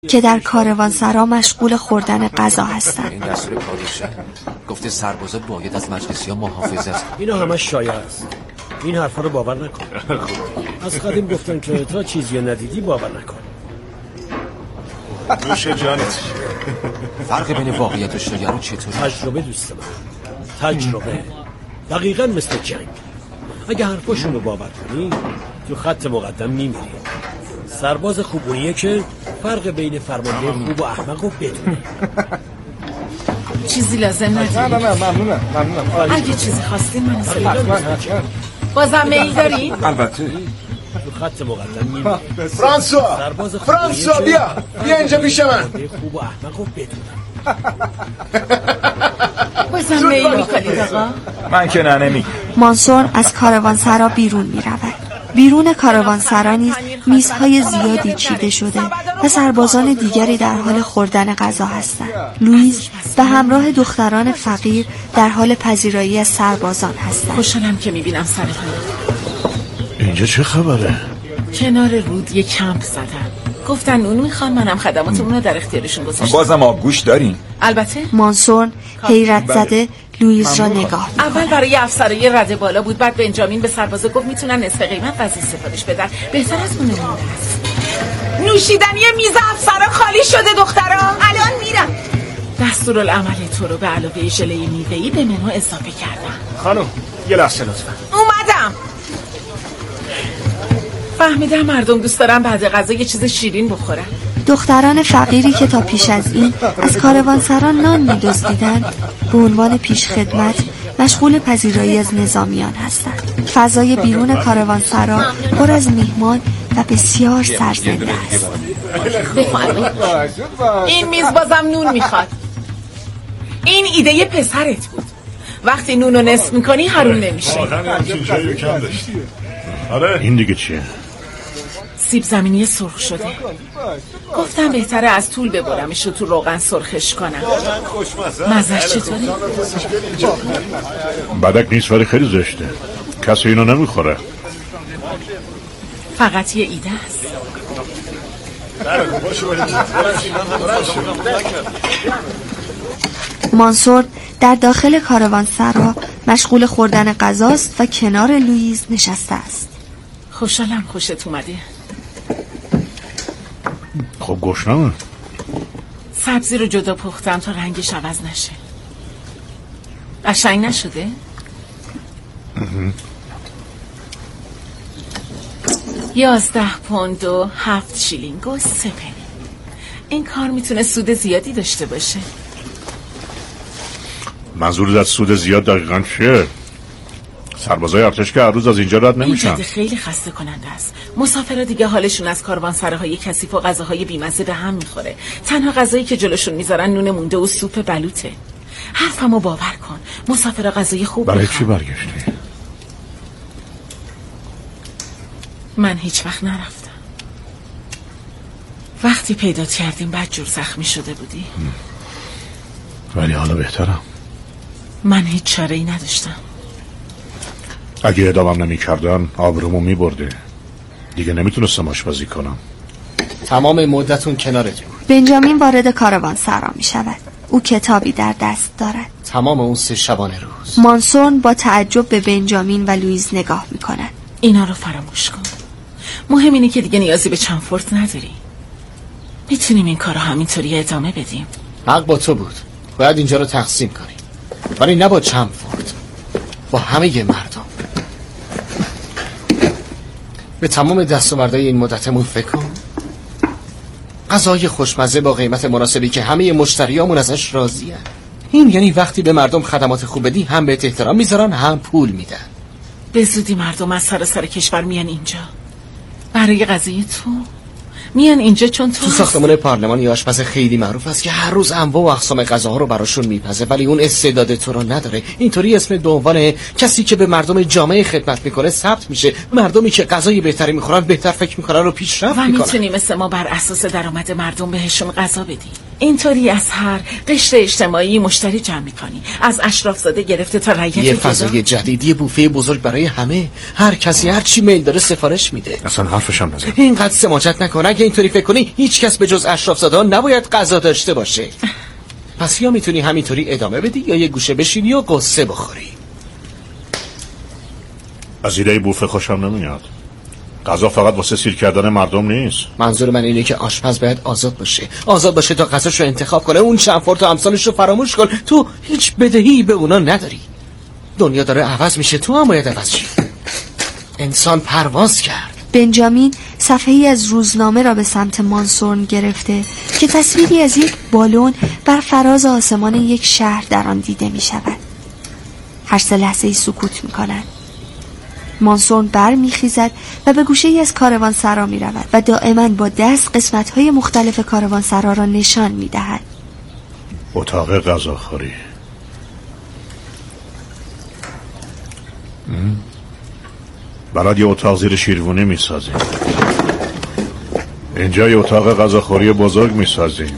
که در کاروانسرا مشغول خوردن غذا هستند. این دستور پادشاه گفته سربازا باید از مجلسی‌ها محافظت. اینا همش شایعه است. این حرفا رو باور نکن. از قدیم گفتن که تا چیزی ندیدی باور نکن. نوش جانت. فرق بین واقعیت و شایعه رو چطوری؟ تجربه دوست من. تجربه. دقیقاً مثل جنگ. اگه حرفاشون رو باور کنی تو خط مقدم میمیری. سرباز خوب اونیه که فرق بین فرمانده خوب و احمق رو بدونه. چیزی لازم نداری؟ نه ممنونم. اگه چیزی خواستین من حتما. بازم میل دارین؟ البته. تو خط مقدم میمیری. فرانسوا بیا اینجا پیش من. خوب و احمق رو بدونه. بازم میل میکنید آقا؟ من که نمیگم. مانسور از کاروانسرا بیرون می رود. بیرون کاروانسرا نیز میزهای زیادی چیده شده و سربازان دیگری در حال خوردن غذا هستند. لوئیز به همراه دختران فقیر در حال پذیرایی از سربازان هستند. خوشحالم که میبینم سرتون. اینجا چه خبره؟ کنار رود یک کمپ زدن. گفتن اون میخوان، منم خدماتمون رو در اختیارشون گذاشتم. بازم آبگوش دارین؟ البته. مانسور حیرت زده لوئیز را نگاه می‌کند. اول برای افسرای رده بالا بود، بعد بنجامین به سربازا گفت میتونن نصف قیمت غذا سفارش بدن. بهتر از اون مونده است. نوشیدنی میز افسرا خالی شده دخترا. الان میرم. دستورالعمل تو رو به علاوه ژله میوه‌ای به منو اضافه کردم. خانم یه لحظه لطفا. اومدم. فهمیدم مردم دوست دارن بعد غذا یه چیز شیرین بخورن. دختران فقیری که تا پیش از این از کاروانسرا نان می‌دزدیدند به عنوان پیشخدمت مشغول پذیرایی از نظامیان هستند. فضای بیرون کاروانسرا پر از میهمان و بسیار سرزنده است. بفرمایید. این میز بازم نون میخواد. این ایده پسرت بود. وقتی نون رو نصف میکنی حروم نمیشه. این دیگه چیه؟ سیب زمینی سرخ شده. گفتم بهتره از طول ببرمش و تو روغن سرخش کنم. مزهش چطوری؟ بدک نیست ولی خیلی زشته. کسی اینو نمیخوره. فقط یه ایده است. مانسور در داخل کاروانسرا مشغول خوردن غذاست و کنار لوئیز نشسته است. خوشحالم خوشت اومده. خب گشنمه. سبزی رو جدا پختم تا رنگش عوض نشه. قشنگ نشده؟ 11 پوند و 7 شیلینگ و 3 پنی. این کار میتونه سود زیادی داشته باشه. منظور از سود زیاد دقیقاً چیه؟ سربازای ارتش که هر روز از اینجا رد نمیشن. این جاده خیلی خسته کننده است. مسافرها دیگه حالشون از کاروانسراهای کثیف و غذاهای بیمزه به هم میخوره. تنها غذایی که جلوشون میذارن نون مونده و سوپ بلوطه. حرفمو باور کن. مسافرها غذای خوب برای میخوان. چی برگشتی؟ من هیچ وقت نرفتم. وقتی پیدا کردیم بدجور زخمی شده بودی. ولی حالا بهترم. من هیچ چاره‌ای نداشتم. اگه ادامم نمی کردن آبرومو می برده. دیگه نمیتونستم آشپزی کنم. تمام مدتون کنارت بود. بنجامین وارد کاروانسرا می شود. او کتابی در دست دارد. تمام اون 3 شبانه روز. مانسون با تعجب به بنجامین و لوئیز نگاه می کند. اینا رو فراموش کن. مهم اینه که دیگه نیازی به چمفورت نداری. میتونیم این کارو همینطوری ادامه بدیم. حق با تو بود. باید اینجا رو تقسیم کنیم. ولی نه با چمفورت. با همه مردم. به تمام دستاوردهای این مدتمون فکر کن. غذای خوشمزه با قیمت مناسبی که همه مشتریامون ازش راضی‌ان. این یعنی وقتی به مردم خدمات خوب بدی هم بهت احترام میذارن هم پول میدن. به زودی مردم از سراسر کشور میان اینجا برای غذای تو. میان اینجا چون تو ساختمان پارلمان یه آشپز خیلی معروف است که هر روز انواع و اقسام غذاها رو براشون میپزه، ولی اون استعداد تو رو نداره. اینطوری اسم به عنوان کسی که به مردم جامعه خدمت میکنه ثبت میشه. مردمی که غذای بهتری میخورن بهتر فکر میکنن و پیشرفت میکنن. و میتونیم مثل ما بر اساس درآمد مردم بهشون غذا بدیم. اینطوری از هر قشر اجتماعی مشتری جمع می‌کنی، از اشرافزاده گرفته تا رعیت. یه فضای جدید، یه بوفه بزرگ برای همه. هر کسی هر چی میل داره سفارش میده. اصلا حرفشم نزن. اینقدر سماجت نکن. اگه اینطوری فکر کنی هیچ کس به جز اشرافزاده نباید غذا داشته باشه. پس یا میتونی همینطوری ادامه بدی یا یه گوشه بشینی و قصه بخوری. از ایده بوفه خوشم نمیاد. غذا فقط واسه سیر کردن مردم نیست. منظور من اینه که آشپز باید آزاد باشه تا غذاشو انتخاب کنه. اون چند فرد و امثالش رو فراموش کن. تو هیچ بدهی به اونا نداری. دنیا داره عوض میشه، تو هم باید عوض شی. انسان پرواز کرد. بنجامین صفحه‌ای از روزنامه را به سمت مانسورن گرفته که تصویری از یک بالون بر فراز آسمان یک شهر در آن دیده می شود. هر 3 لحظه‌ای سکوت می کنند. مانسورن بر می خیزد و به گوشه‌ای از کاروانسرا می رود و دائما با دست قسمت‌های مختلف کاروانسرا را نشان می دهد. اتاق غذاخوری. برات یه اتاق زیر شیروانی می سازیم. اینجا یه اتاق غذاخوری بزرگ می سازیم.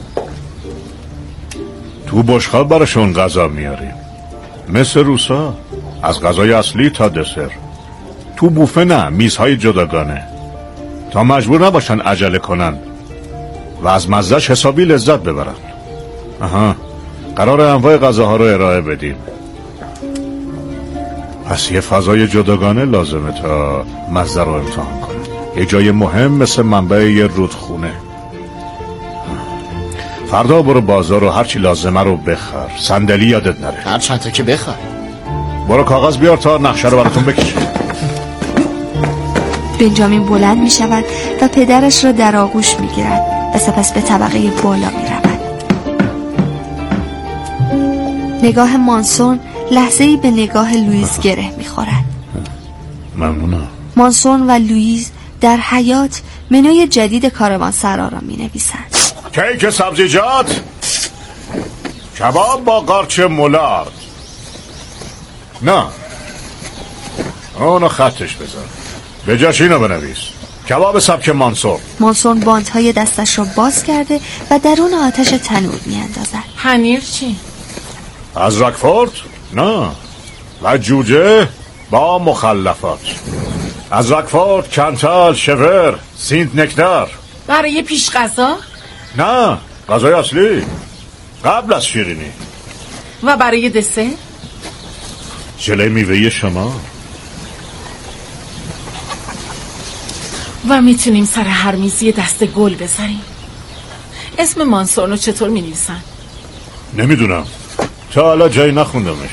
تو بشقاب براشون غذا میاریم، مثل روسا، از غذای اصلی تا دسر. تو بوفه نه، میزهای جداگانه، تا مجبور نباشن عجله کنن و از مزهش حسابی لذت ببرن. قرار انواع غذاها رو ارائه بدیم. پس یه فضای جداگانه لازمه تا مزه رو امتحان کنه. یه جای مهم مثل منبع یه رودخونه. فردا برو بازار و هرچی لازمه رو بخر. صندلی یادت نره. هر چند تا که بخر. برو کاغذ بیار تا نقشه رو براتون بکشم. بنجامین بلند می شود و پدرش را در آغوش می گیرد و سپس به طبقه بالا می رود. نگاه مانسورن لحظه‌ای به نگاه لوئیس گره می خورد. ممنونم. مانسورن و لوئیس در حیاط منوی جدید کاروانسرا را می نویسند. کیک سبزیجات، کباب با قارچ مولارد. نه، اونو خطش بذار، به جاش اینو بنویس: کباب سبک مانسورن. مانسورن باندهای دستش را باز کرده و درون آتش تنور می اندازد. پنیر چی؟ از راکفورد؟ نه، و جوجه با مخلفات. از راکفورد، کنتال، شور، سینت نکتار. برای پیش غذا؟ نه، غذای اصلی قبل از شیرینی. و برای دسر؟ ژله میوه‌ای شما. و میتونیم سر هر میزی دسته گل بذاریم. اسم مانسورنو چطور می‌نویسن؟ نمیدونم، تا حالا جایی نخوندمش.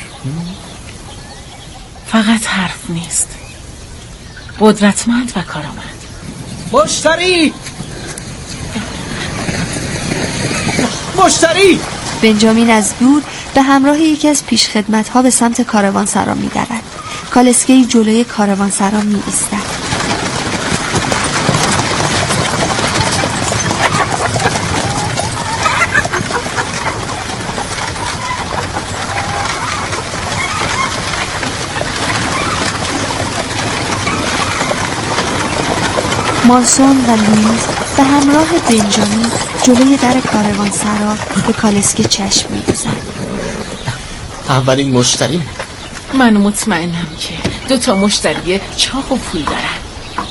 فقط حرف نیست، قدرتمند و کارآمد. مشتری! بنجامین از دور به همراه یکی از پیشخدمت‌ها به سمت کاروانسرا می‌دود. کالسکی جلوی کاروانسرا می‌ایستد. مانسون و لوئیس به همراه بنجامین جلوی در کاروانسرا به کالسکی چشم می‌دوزند. اولین مشتری. من مطمئنم که 2 مشتری چاق و پول دارن.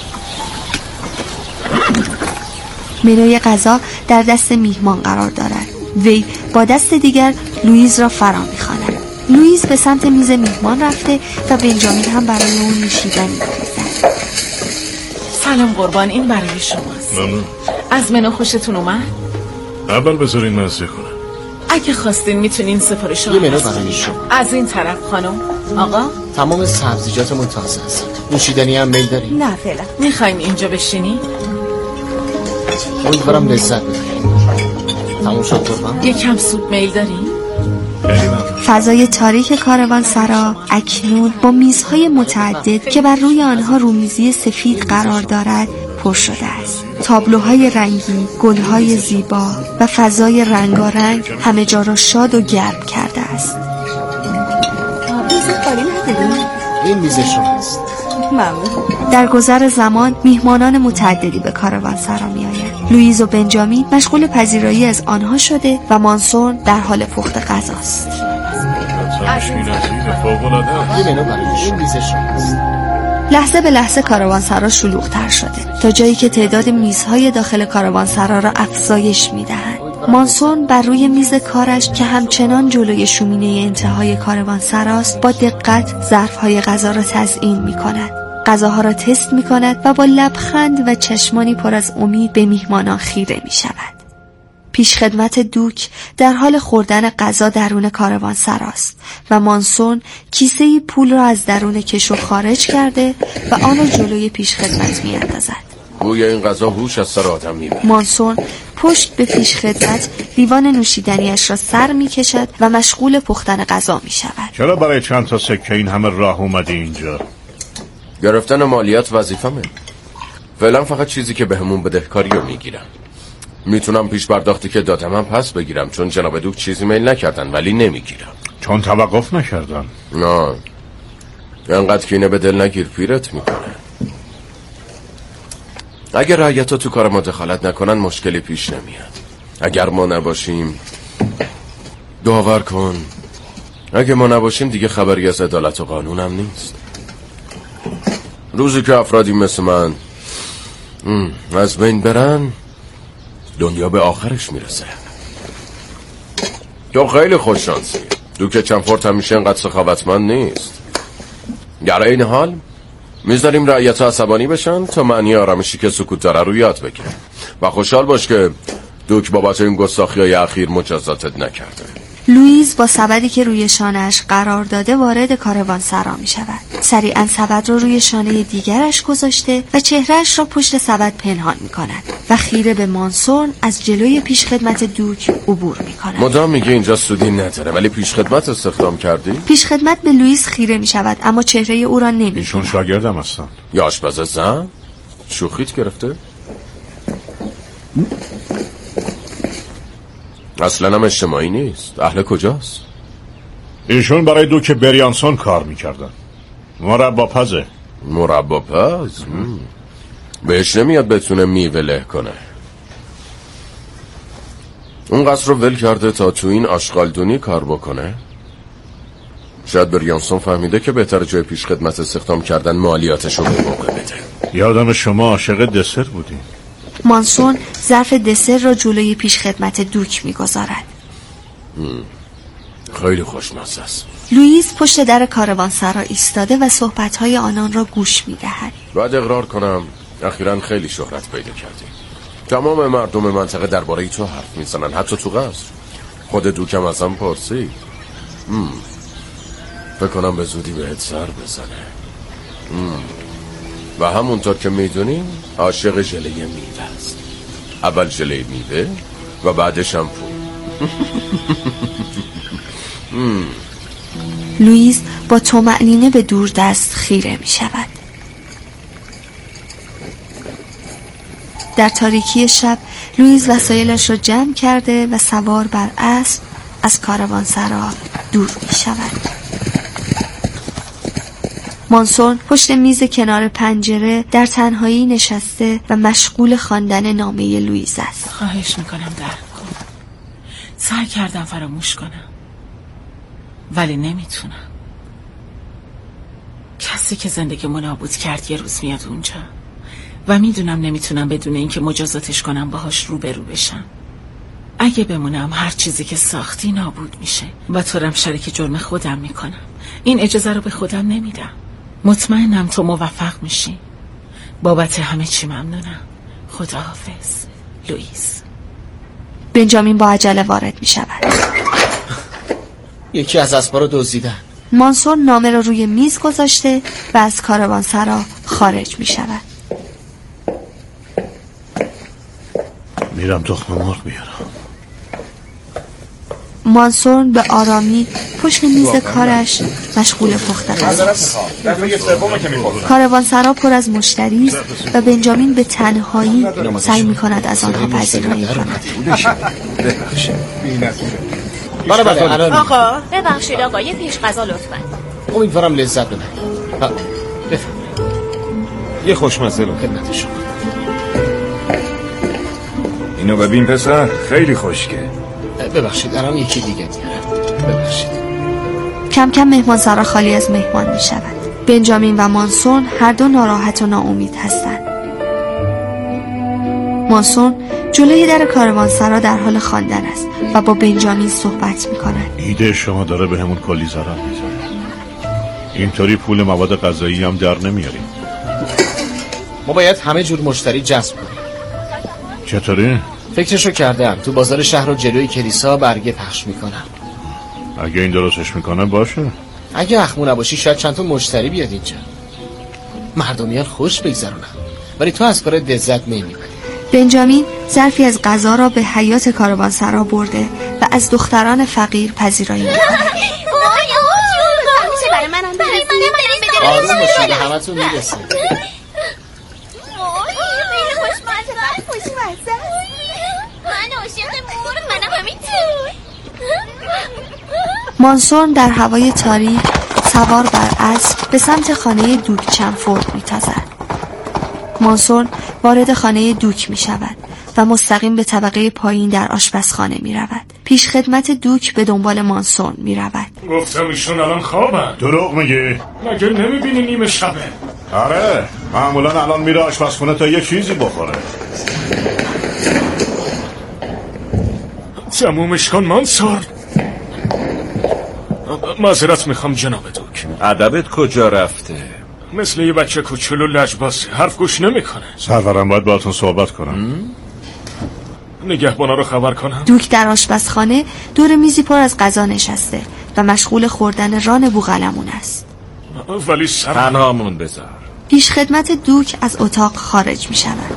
منوی غذا در دست میهمان قرار دارد. وی با دست دیگر لوئیس را فرا می‌خواند. لوئیس به سمت میز میهمان رفته و بنجامین هم برای اون نوشیدنی می‌ریزد. سلام قربان، این برای شماست. ممنون. از منو خوشتون اومد؟ اول بذارین مزه کنم. اگه خواستین میتونین سفارش رو یه منو برای شما. از این طرف خانم. آقا تمام سبزیجاتمون تازه است. نوشیدنی هم میل داری؟ نه فعلا. میخواین اینجا بشینی؟ امیدوارم لذت ببرید. تموم شد قربان؟ یکم سوپ میل داری؟ فضای تاریک کاروانسرا اکنون با میزهای متعدد که بر روی آنها رومیزی سفید قرار دارد پر شده است. تابلوهای رنگی، گلهای زیبا و فضای رنگارنگ همه جا را شاد و گرم کرده است. میز خالی نداریم؟ این میز شماست. ممنون. در گذر زمان میهمانان متعددی به کاروانسرا می آیند. لوئیز و بنجامین مشغول پذیرایی از آنها شده و مانسون در حال پخت غذاست. لحظه به لحظه کاروانسرا شلوغ‌تر شده تا جایی که تعداد میزهای داخل کاروانسرا را افزایش می‌دهند. مانسون بر روی میز کارش که همچنان جلوی شومینه انتهای کاروانسراست با دقت ظرف‌های غذا را تزیین می‌کند. غذاها را تست می‌کند و با لبخند و چشمانی پر از امید به میهمانان خیره می‌شود. پیشخدمت دوک در حال خوردن غذا درون کاروانسراست و مانسون کیسه پول را از درون کشو خارج کرده و آن را جلوی پیشخدمت می‌اندازد. بوی این غذا هوش از سر آدم میبره. مانسون پشت به پیشخدمت لیوان نوشیدنیش را سر می‌کشد و مشغول پختن غذا می‌شود. چرا برای چند تا سکه این همه راه اومدی اینجا؟ گرفتن مالیات وظیفمه. فعلا فقط چیزی که بهمون بدهکاری رو میگیرم. میتونم پیش پرداختی که دادم هم پس بگیرم چون جناب دوک چیزی میل نکردن ولی نمیگیرم. چون توقف نکردن؟ نه انقدر کینه به دل نگیر پیرت میکنه. اگر رعیت ها تو کار ما دخالت نکنن مشکلی پیش نمیاد. اگر ما نباشیم داور کن اگه ما نباشیم دیگه خبری از عدالت و قانون هم نیست. روزی که افرادی مثل من از بین برن دنیا به آخرش میرسه. تو خیلی خوششانسی. دوک چنفورت همیشه اینقدر سخاوتمند نیست. در این حال میذاریم رعیت ها عصبانی بشن تا معنی آرامشی که سکوت داره رو یاد بگیرن و خوشحال باش که دوک بابت این گستاخی های اخیر مجازاتت نکرده. لوئیز با سبدی که روی شانه‌اش قرار داده وارد کاروانسرا می شود. سریعا سبد را روی شانه دیگرش گذاشته و چهرهش را پشت سبد پنهان می کند و خیره به مانسون از جلوی پیشخدمت دوک عبور می کند. مدام میگه اینجا سودی نداره ولی پیشخدمت استخدام کردی؟ پیشخدمت به لوئیز خیره می شود اما چهره او را نمی. ایشون شاگردم هستن. یا آشپز زن؟ شوخیت گرفته؟ اصلا هم اجتماعی نیست. اهل کجاست؟ ایشون برای دوک بریانسون کار میکردن. مرباپزه. مرباپز؟ بهش نمیاد بتونه میوه له کنه. اون قصر رو ول کرده تا تو این آشغالدونی کار بکنه. شاید بریانسون فهمیده که بهتر جای پیش خدمت استخدام کردن مالیاتش رو به موقع بده. یادم شما عاشق دسر بودین. مانسون ظرف دسر را جلوی پیشخدمت دوک میگذارد. خیلی خوشمزه است. لوئیز پشت در کاروانسرا ایستاده و صحبت‌های آنان را گوش می‌دهد. باید اقرار کنم اخیراً خیلی شهرت پیدا کردی. تمام مردم منطقه درباره تو حرف میزنن، حتی تو قصر. خود دوکم ازم پرسید. فکر کنم به زودی بهت سر بزنه. و همونطور که میدونیم عاشق ژله میوه است. اول ژله میوه و بعد شامپو. لوئیز با طمأنینه به دور دست خیره می شود. در تاریکی شب لوئیز وسایلش را جمع کرده و سوار بر اسب از کاروانسرا دور می شود. مانسون پشت میز کنار پنجره در تنهایی نشسته و مشغول خواندن نامه لوئیز است. خواهش میکنم درک کن. سعی کردم فراموش کنم ولی نمیتونم. کسی که زندگیمو نابود کرد یه روز میاد اونجا و میدونم نمیتونم بدون اینکه مجازاتش کنم باهاش روبرو بشم. اگه بمونم هر چیزی که ساختی نابود میشه و طورم شریک جرم خودم میکنم. این اجازه رو به خودم نمیدم. مطمئنم تو موفق میشی. بابت همه چی ممنونم. خداحافظ. لوئیز. بنجامین با عجله وارد میشود. یکی از اسبا رو دزدیدن. مانسون نامه رو روی میز گذاشته و از کاروانسرا خارج میشود. میرم تخم مرغ بیارم. مانسون به آرامی پشت میز کارش مشغول پخت غذاست. کاروانسرا پر از مشتری است و بنجامین به تنهایی سعی می‌کند از آنها پذیرایی کند. بله آقا ببخشید آقا یه پیش غذا لطفاً. امیدوارم لذت ببرید. بفرمایید. یه خوشمزه رو خدمت شما. اینو ببین پسر، خیلی خوشگه. ببخشید الان یکی دیگه میارم. ببخشید. کم کم مهمانسرا خالی از مهمان می شود. بنجامین و مانسون هر دو ناراحت و ناامید هستند. مانسون جلوی در کاروانسرا در حال خواندن است و با بنجامین صحبت می کند. ایده شما داره به همون کلی ضرر میزنه. اینطوری پول مواد غذایی هم در نمیاریم. ما باید همه جور مشتری جذب کنیم. چطوری؟ فکرشو کردم. تو بازار شهر رو جلوی کلیسا برگه پخش میکنم. اگه این درستش میکنه باشه. اگه اخمو نباشی شاید چند تا مشتری بیاد اینجا. مردمیان خوش بگذرونن. ولی تو از کارت لذت نمیبری. بنجامین ظرفی از غذا را به حیاط کاروانسرا برده و از دختران فقیر پذیرایی می‌کند. میشه برای منم بده. آروم باشید به همتون میرسه. من عاشق مرغ، منم همینطور. مانسون در هوای تاریک سوار بر اسب به سمت خانه دوک چمفورد می‌تازد. مانسون وارد خانه دوک می شود و مستقیم به طبقه پایین در آشپزخانه می رود. پیش خدمت دوک به دنبال مانسون می رود. گفتم ایشون الان خوابن. دروغ میگی؟ مگه نمیبینی نیمه شبه؟ آره معمولا الان میره آشپزخونه تا یه چیزی بخوره. تمومش کن مانسون. معذرت میخوام جناب دوک. ادبت کجا رفته؟ مثل یه بچه کوچولو لجبازه، حرف گوش نمیکنه. سرورم باید باهاتون صحبت کنم. نگهبانا رو خبر کنم. دوک در آشپزخانه دور میزی پر از غذا نشسته و مشغول خوردن ران بوقلمون است. ولی تنهامون بذار. پیش خدمت دوک از اتاق خارج می شود.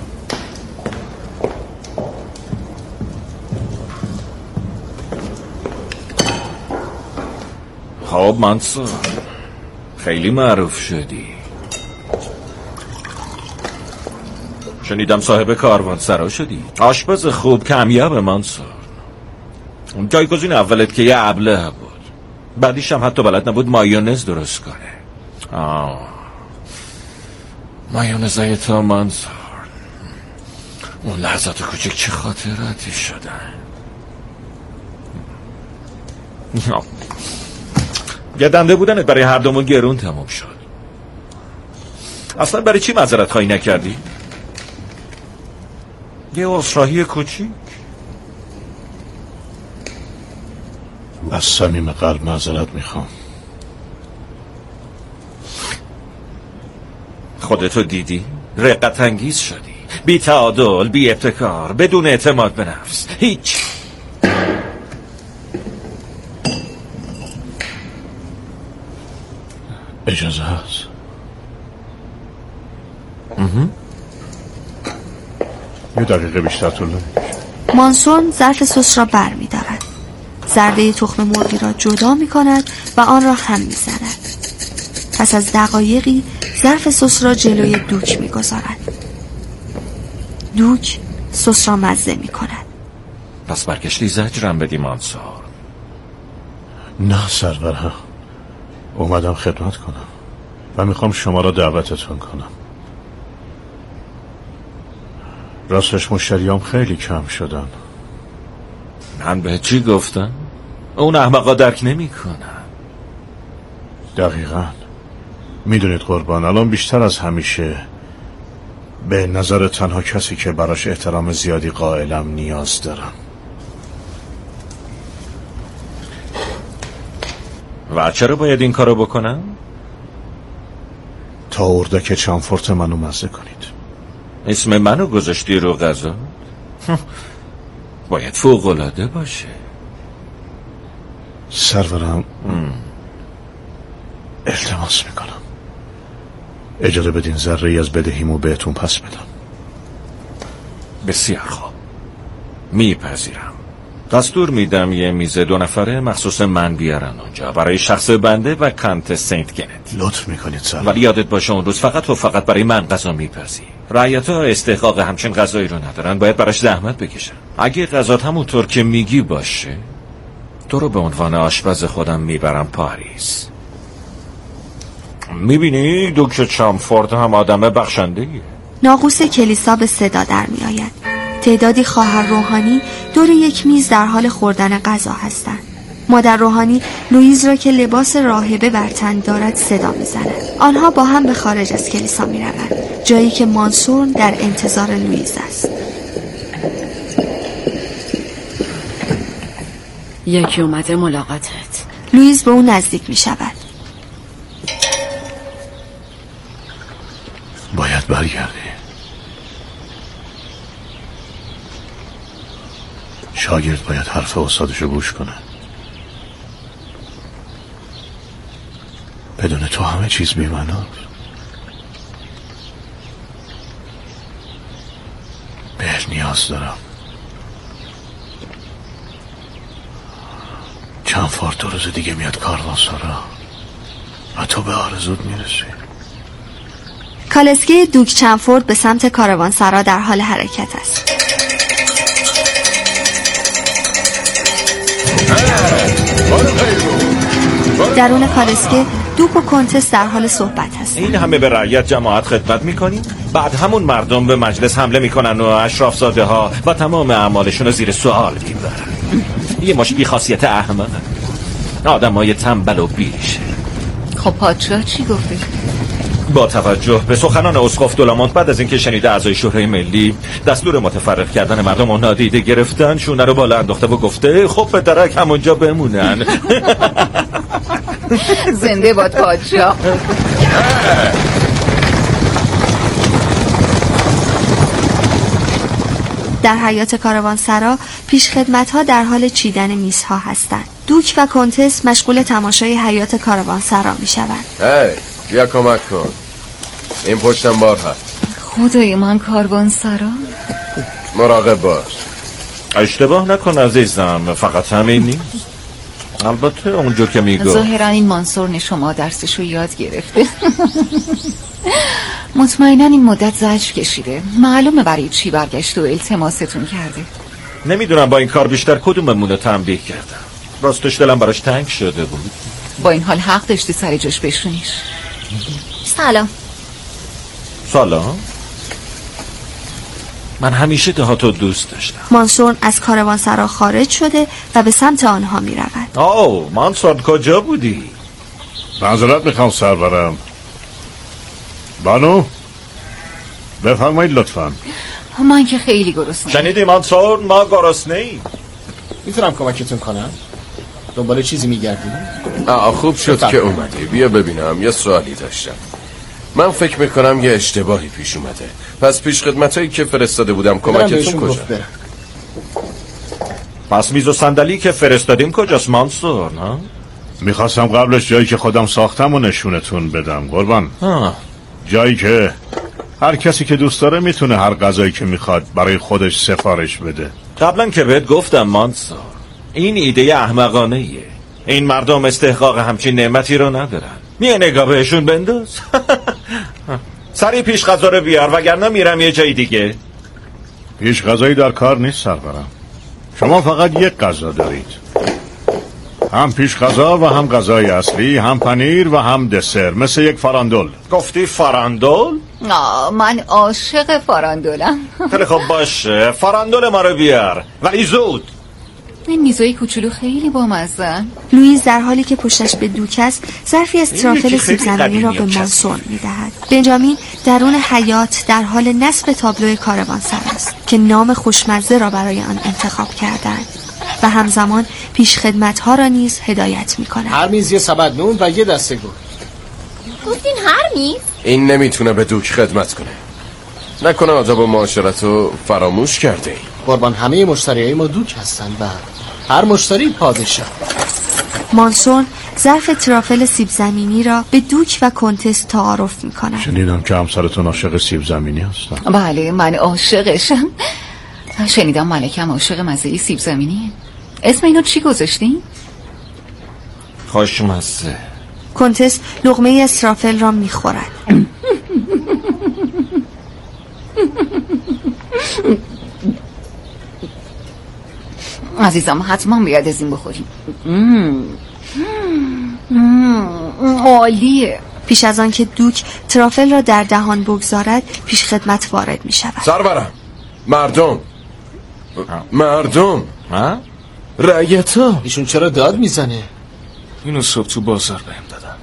خب منصور، خیلی معروف شدی. شنیدم صاحب کاروانسرا شدی. آشپز خوب کمیاب منصور. اون جایگزین اولت که یه ابله بود، بعدیش هم حتی بلد نبود مایونز درست کنه. مایونزای تا منصور، اون لحظات کوچک چه خاطراتی شدن. گدنده بودنت برای هر دومون گرون تموم شد. اصلا برای چی معذرت خواهی نکردی؟ یه عذرخواهی کوچیک. از صمیم قلب معذرت میخوام. خودتو دیدی؟ رقت انگیز شدی، بی تعادل، بی ابتکار، بدون اعتماد به نفس، هیچ. اجازه هست؟ یه دقیقه بیشتر طول نمی‌کشه. مانسون ظرف سس را بر می دارد. زرده تخم مرغی را جدا می کند و آن را هم می زند. پس از دقایقی ظرف سس را جلوی دوک می گذارد. دوک سس را مزه می کند. پس برگشتی زجرم بدی منصور؟ نه سرورم، اومدم خدمت کنم و میخوام شما را دعوتتون کنم. راستش مشتریام خیلی کم شدن. من به چی گفتم؟ اون احمقا درک نمی کنن. دقیقاً. میدونید قربان، الان بیشتر از همیشه به نظر تنها کسی که براش احترام زیادی قائلم نیاز دارم. و چرا باید این کارو بکنم؟ تا اردک چمفورت منو مزه کنید. اسم منو گذاشتی رو غذا؟ باید فوق‌العاده باشه. سرورم التماس میکنم اجازه بدین ذره‌ای از بدهیمو بهتون پس بدم. بسیار خوب، میپذیرم. دستور میدم یه میز 2 نفره مخصوص من بیارن اونجا برای شخص بنده و کانت سنت گنت. لطف میکنید سر. ولی یادت باشه اون روز فقط برای من غذا میپزی. رعیت‌ها استحقاق همچین غذایی رو ندارن، باید براش زحمت بکشن. اگه غذات همونطور که میگی باشه، تو رو به عنوان آشپز خودم میبرم پاریس. میبینی دوک چمفورد هم آدم بخشنده‌ایه. ناقوس کلیسا به صدا در می آید. تعدادی خواهر روحانی دور یک میز در حال خوردن غذا هستند. مادر روحانی لوئیز را که لباس راهبه بر تن دارد صدا می‌زند. آنها با هم به خارج از کلیسا می‌روند، جایی که مانسور در انتظار لوئیز است. یکی اومده ملاقاتت. لوئیز به او نزدیک می‌شود. باید برگردی. شاگرد باید حرف استادشو گوش کنه. بدون تو همه چیز بی‌معناست. بهش نیاز دارم. چند فارت 2 روز دیگه میاد کاروانسارا و تو به آرزوت میرسی. کالسکه دوک چنفورد به سمت کاروانسرا در حال حرکت است. درون کالسکه دوک و کنتس در حال صحبت هست. این همه به رعیت جماعت خدمت میکنیم، بعد همون مردم به مجلس حمله میکنن و اشرافزاده ها و تمام اعمالشون رو زیر سوال میبرن. یه مش بی‌خاصیت احمق، آدمای تنبل و بیریشه. خب پادشاه چی گفته؟ با توجه به سخنان اسقف دولامونت بعد از اینکه شنیده اعضای شورای ملی دستور متفرق کردن مردم رو نادیده گرفتن، شونه رو بالا انداخته و گفته خب به درک همونجا بمونن. زنده باد پادشاه. در حیاط کاروانسرا پیشخدمت‌ها در حال چیدن میزها هستند. دوک و کنتس مشغول تماشای حیاط کاروانسرا می‌شوند. بیا کمک کن. این پشتم بار هست. خدای من کاروانسرا. مراقب باش. اشتباه نکن عزیزم، فقط همین نیست. البته اونجور که میگو ظاهرا این مانسور شما درسشو یاد گرفته. مطمئنا این مدت زجر کشیده. معلومه برای چی برگشت و التماستون کرده. نمیدونم با این کار بیشتر کدوممون رو تنبیه کردم. راستش دلم براش تنگ شده بود. با این حال حق داشتی سر جاش بشونیش. سلام. سلام. من همیشه دهاتو دوست داشتم. مانسور از کاروانسرا خارج شده و به سمت آنها می رود. آو مانسور کجا بودی؟ معذرت میخوام سرورم. بانو بفرمایید لطفا. من که خیلی گرسنه‌ام. شنیدی مانسور؟ ما گرسنه‌ایم. میتونم کمکتون کنم؟ دنبال چیزی میگردی؟ خوب شد که اومدی. بیا ببینم، یه سوالی داشتم. من فکر میکنم یه اشتباهی پیش اومده. پس پیش خدمتایی که فرستاده بودم کمکتون کجا؟ پس میز و صندلی که فرستادیم کجاست مانسور؟ میخواستم قبلش جایی که خودم ساختم و نشونتون بدم قربان. جایی که هر کسی که دوست داره میتونه هر غذایی که میخواد برای خودش سفارش بده. قبلا که بهت گفتم مانسور، این ایده احمقانه ایه. این مردم استحقاق همچین نعمتی رو ندارن. میه نگاه بهشون بنداز. سری پیش غذا رو بیار وگرنه میرم یه جای دیگه. پیش غذایی در کار نیست سرورم. شما فقط یک غذا دارید، هم پیش غذا و هم غذای اصلی، هم پنیر و هم دسر، مثل یک فراندول. گفتی فراندول؟ من عاشق فراندولم. خیلی خب باشه، فراندول ما رو بیار ولی زود. این میزای کوچولو خیلی بامزن. لوئیز در حالی که پشتش به دوک است ظرفی از ترافل سیب زمینی را به مانسور می‌دهد. بنجامین درون حیاط در حال نصب تابلو کاروانسرا است که نام خوشمزه را برای آن انتخاب کردند و همزمان پیش خدمت‌ها را نیز هدایت می‌کند. هر میز یه سبد نون و یه دسته گل. گفتین هر میز؟ این نمیتونه به دوک خدمت کنه. نکنه آداب و معاشرتو فراموش کرده ای. قربان همه مشتریای ما دوک هستن و هر مشتری پادشاه. مانسور ظرف ترافل سیب زمینی را به دوک و کنتس تعارف می‌کند. شنیدم که همسرتون عاشق سیب زمینی هستن. بله من عاشقشم. شنیدم ملکم عاشق مزه سیب زمینیه. اسم اینو چی گذاشتین؟ خوشمزه. کنتس لقمه از ترافل را می‌خورد. عزیزم حتما باید از این بخوریم. عالیه. پیش از آن که دوک ترافل را در دهان بگذارد پیش خدمت وارد می شود. سرورم، مردم مردم رعیتا. ایشون چرا داد میزنه؟ اینو صبح تو بازار بهم دادن.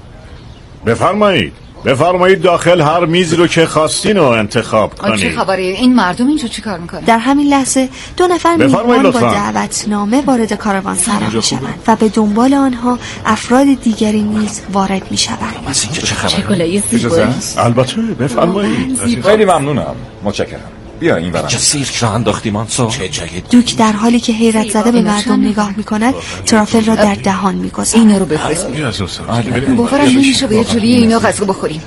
بفرمایید داخل هر میزی رو که خواستین رو انتخاب کنید. چه خبره؟ این مردم اینجا چی کار میکنن؟ در همین لحظه 2 نفر میهمان با دعوتنامه وارد کاروانسرا میشوند و به دنبال آنها افراد دیگری نیز وارد میشوند. چه گلای زیبایی. البته بفرمایید. خیلی ممنونم. متشکرم. بیا این برم. چه سیرک را انداختی مانسور؟ دوک در حالی که حیرت زده به مردم نگاه میکند ترافل را در دهان میگذارد. اینا رو بفرست. باورم نمیشه به جوری اینا غذا بخوریم.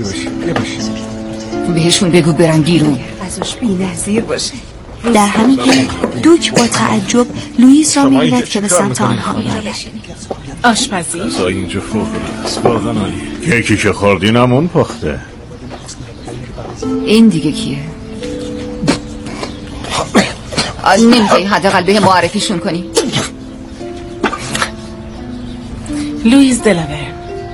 بهشون بگو برن بیرون. ازش بی‌نظیر باشه. در همین حین دوک با تعجب لوئیس را می‌بیند که به سمت آنها می‌آید. آشپزی؟ غذای اینجا فوق‌العاده است. واقعا عالیه. کیکی که خوردین اون پخته. این دیگه کیه؟ نمیخوایی حداقل به معرفیشون کنی؟ لوئیس دلاور.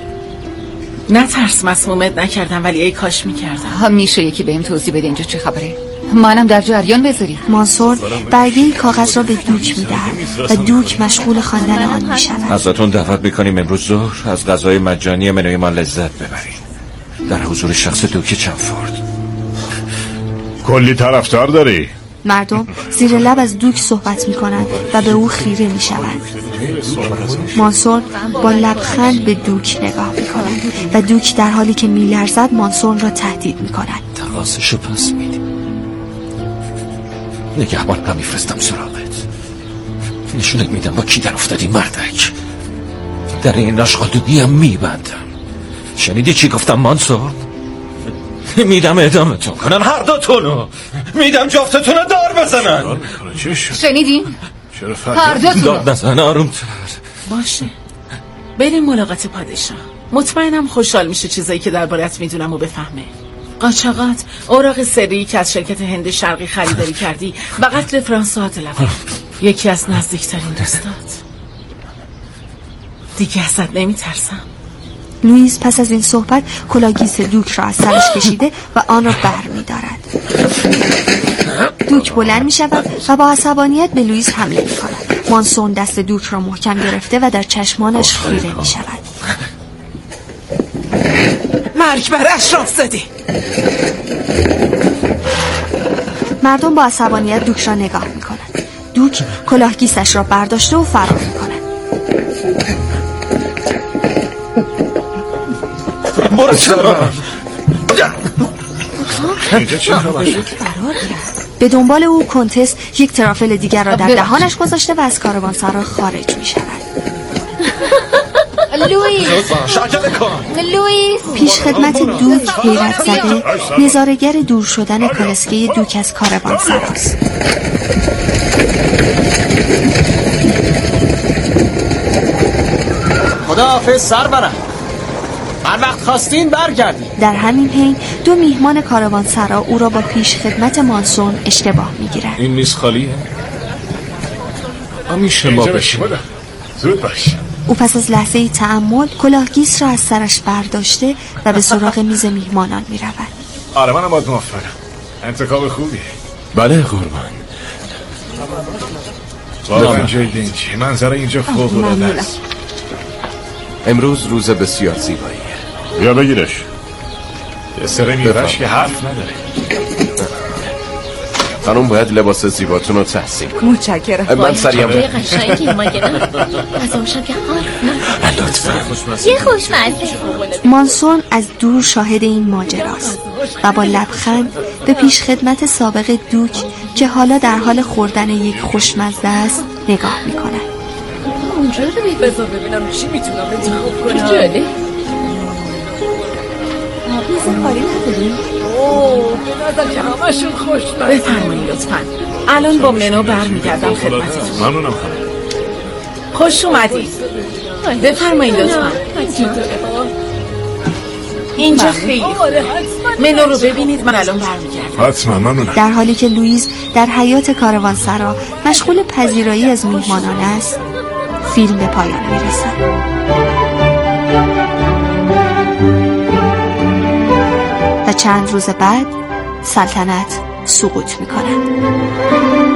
نترس، مسمومت نکردم ولی ای کاش میکردم. میشه یکی بهم توضیح بده اینجا چه خبره؟ منم در جریان بذاری. مانسور برگه کاغذ را به دوک میدهد و دوک مشغول خواندن آن میشود. ازتون دعوت میکنیم امروز ظهر از غذای مجانی منوی ما لذت ببرید در حضور شخص دوک چنفورد. کلی طرفدار داری؟ مردم زیر لب از دوک صحبت میکنند و به او خیره میشوند. مانسور با لبخند به دوک نگاه میکند و دوک در حالی که میلرزد مانسور را تهدید میکند. تقاضاشو پس میدی. نگهبان را میفرستم سراغت. نشونت میدم با کی در افتادی مردک. در این نشغالدوگی هم میبندم. شنیدی چی گفتم مانسور؟ میدم ادامتون کنن هر دوتونو. میدم جفتتونو دار بزنن. شنیدین؟ هر دوتونو داد نزن. آرومتر باشه، بریم ملاقات پادشاه. مطمئنم خوشحال میشه چیزایی که دربارت میدونم و بفهمه. قاچاقات، اوراق سری که از شرکت هند شرقی خریداری کردی و قتل فرانسوا دلاور، یکی از نزدیکترین دوستات. دیگه ازت نمیترسم. لوئیس پس از این صحبت کلاهگیس دوک را از سرش کشیده و آن را بر می دارد. دوک بلند می شود و با عصبانیت به لوئیس حمله می کند. مانسون دست دوک را محکم گرفته و در چشمانش خیره می شود. مرگ بر اشرافزاده. مردم با عصبانیت دوک را نگاه می کنند. دوک کلاهگیسش را برداشته و فرار می کند. برو چرا به دنبال او کنتس یک ترافل دیگر را در دهانش گذاشته و از کاروانسرا خارج می شود. لوئیس پیش خدمت دوک حیرت زده نظاره‌گر دور شدن کالسکه دوک از کاروانسراست. خداحافظ سرورم. هر وقت خواستین برگردید. در همین حین 2 میهمان کاروانسرا او را با پیش خدمت مانسون اشتباه میگیرند. این میز خالیه؟ همیشه ما بشیم. زود باش. او پس از لحظه تأمل کلاهگیس را از سرش برداشته و به سراغ میز میهمانان میرود. آره منم باید موافقم. انتخاب خوبیه. بله قربان. واقعا جای دنجی. منظره اینجا فوق‌العاده است. امروز روز بسیار زیباییه. بیا بگیرش. دسر میوه‌اش که حرف نداره. خانم باید لباس زیباتون رو تحسین کنم. متشکرم. من سریم قشنگی مگه نه؟ غذاشم که لطفا. یه خوشمزه. مانسون از دور شاهد این ماجراست و با لبخند به پیش خدمت سابق دوک که حالا در حال خوردن یک خوشمزه است نگاه می‌کند. اونجا رو بذار ببینم چی میتونم انتخاب کنم. جاله میز خالی نداری؟ اوه به نظر که همشون خوشمزه. بفرمایید لطفاً. الان با منو برمیگردم خدمتتون. ممنونم. خوش اومدید. بفرمایید لطفاً. اینجا خیلی منو رو ببینید. من الان برمیگردم. حتما ممنونم. در حالی که لوئیس در حیاط کاروانسرا مشغول پذیرایی از میهمانان است فیلم به پایان میرسد. و چند روز بعد سلطنت سقوط میکند.